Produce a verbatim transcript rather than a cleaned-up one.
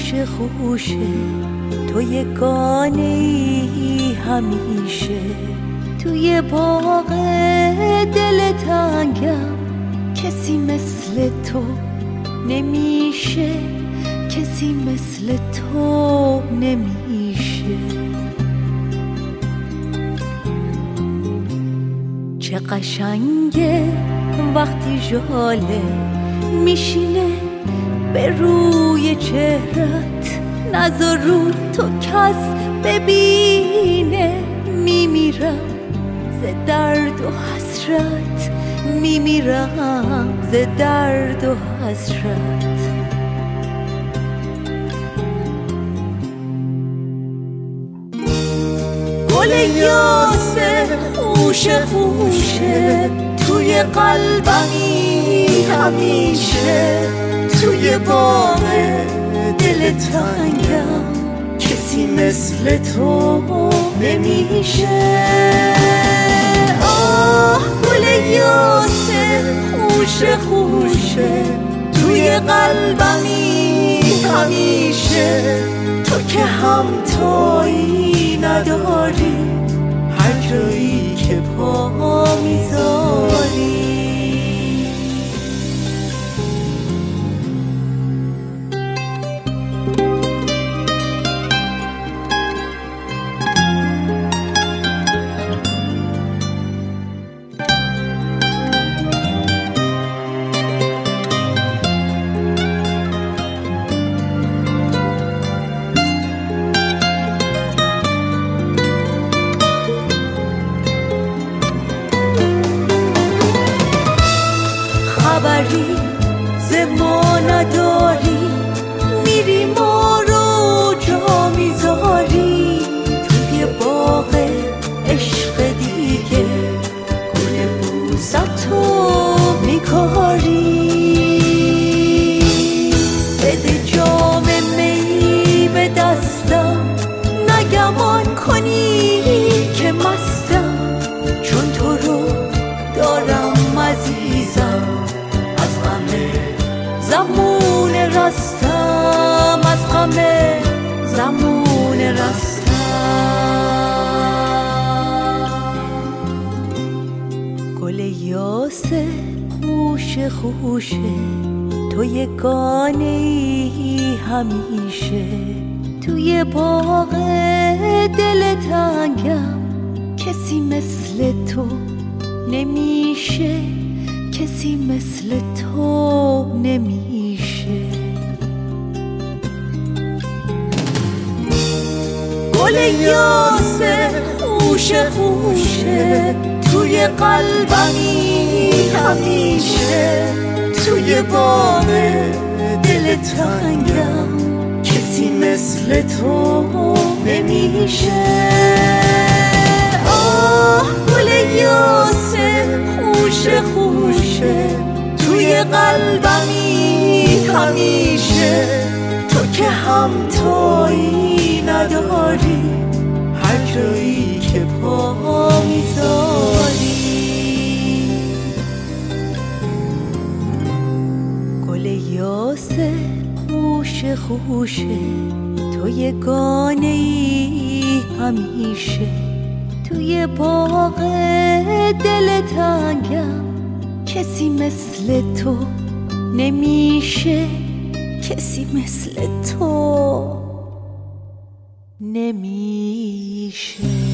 خوشه خوشه تو یگانه ای همیشه، توی باغ دل تنگم کسی مثل تو نمیشه، کسی مثل تو نمیشه. چه قشنگه وقتی ژاله میشینه به روی چهرت، نذار رو تو کس ببینه. میمیرم ز درد و حسرت، میمیرم ز درد و حسرت. گل یاسه خوشه خوشه توی قلبمی همیشه، توی باغ دل تنگم کسی مثل تو نمیشه. آه گل یاسه خوشه خوشه توی قلبمی همیشه، تو که همتایی نداری هر جایی که پا میذاری. خبری ز ما نداری، میری ما رو جا میذاری توی باغ عشق دیگه، گل بوستو میکاری. بده جام می به دستم، نگمان کنی که مستم، چون تو رو دارم عزیزم. زمون رستم از غم زمون رستم. گل یاسه خوشه خوشه تو یگانه ای همیشه، توی باغ دل تنگم کسی مثل تو نمیشه، کسی مثل تو نمیشه. گل یاسه خوشه خوشه توی قلبمی همیشه، توی باغ دل تنگم کسی مثل تو نمیشه. آه گل یاسه خوشه خوشه توی قلبمی همیشه، تو که همتایی نداری هر جایی که پا میذاری. گل یاسه خوشه خوشه تو یگانه ای همیشه، توی باغ دل تنگم کسی مثل تو نمیشه، کسی مثل تو نمیشه.